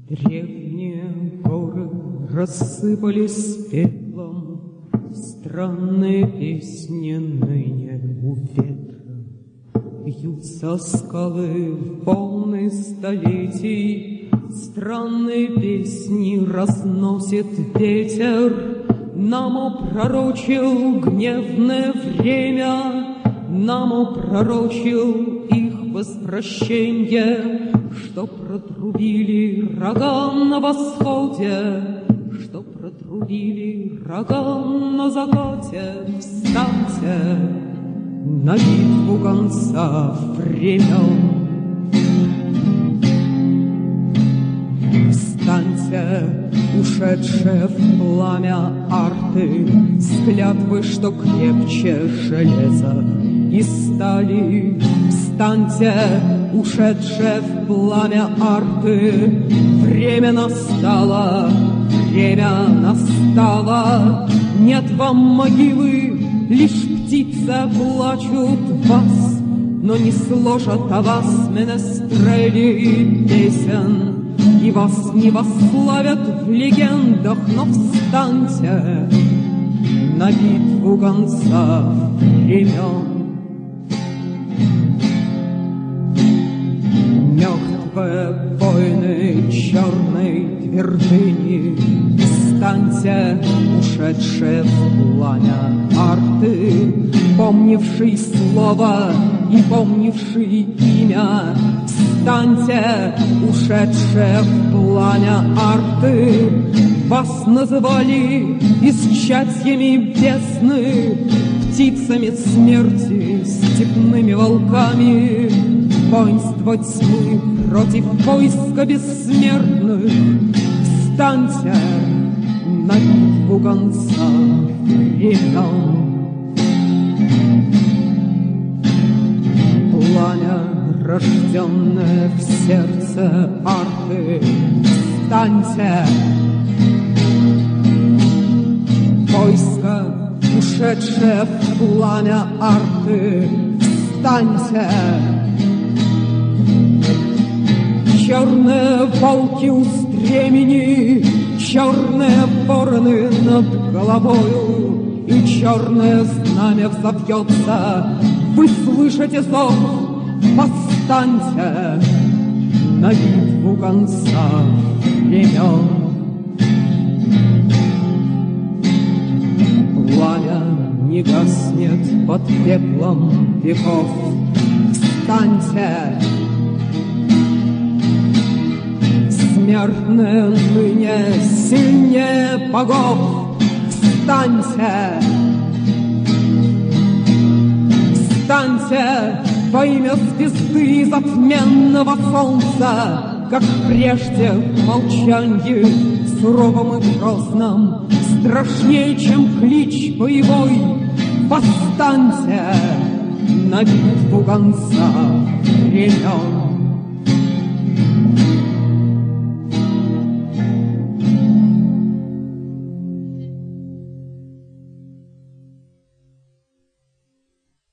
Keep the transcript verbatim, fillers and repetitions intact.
Древние горы рассыпались пеплом, странные песни ныне у ветра. Бьются скалы в волны столетий, странные песни разносит ветер. Нам опророчил гневное время, нам опророчил их возвращение, что протрубили рога на восходе, что протрубили рога на закате. Встаньте на битву конца времен. Встаньте, ушедшие в пламя арты, с клятвы, что крепче железа и стали. Встаньте, ушедшие в пламя арты, время настало, время настало. Нет вам могилы, лишь птицы плачут вас, но не сложат о вас менестрели песен, и вас не восславят в легендах. Но встаньте на битву конца времен. Мертвые воины черной твердыни, встаньте, ушедшие в пламя арты, помнивший слово и помнивший имя. Встаньте, ушедшие в пламя арты, вас называли исчадьями бездны, птицами смерти, степными волками. Воинство тьмы против войска бессмертных. Встаньте на битву конца времен. Пламя, рожденное в сердце арты, встаньте. Войско, ушедшее в пламя арты, встаньте. Черные волки у стремени, черные вороны над головою, и черное знамя взовьется. Вы слышите зов? Восстаньте на битву конца времен. Пламя не гаснет под пеплом веков. Встаньте! Смертные ныне сильнее богов. Встаньте! Встаньте во имя звезды затменного солнца, как прежде в молчанье суровом и грозном, страшнее, чем клич боевой. Восстаньте на битву конца времен.